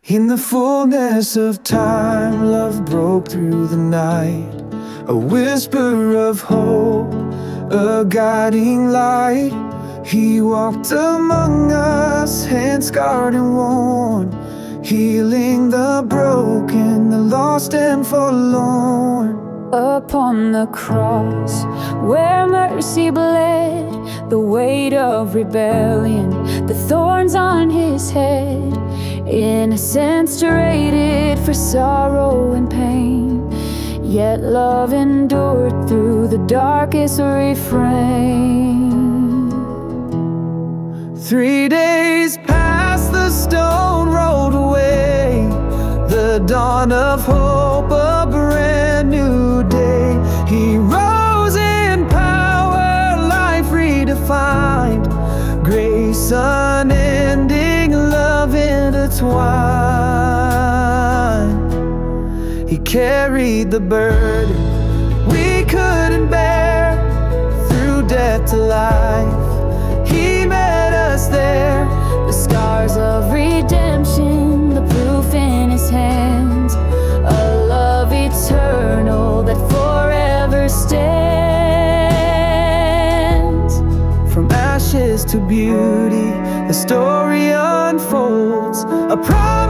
In the fullness of time, love broke through the night, a whisper of hope, a guiding light. He walked among us, hands scarred and worn, healing the broken, the lost and forlorn. Upon the cross, where mercy bled, the weight of rebellion, the thorns on his head, innocence traded for sorrow and pain, yet love endured through the darkest refrain. 3 days past, the stone rolled away, the dawn of hope, a brand new day. He rose in power, life redefined, grace unending, love intertwined. He carried the burden we couldn't bear, through death to life. He met us there, the scars of redemption, the proof in his hands, a love eternal that forever stands. From ashes to beauty, the story unfolds, a promise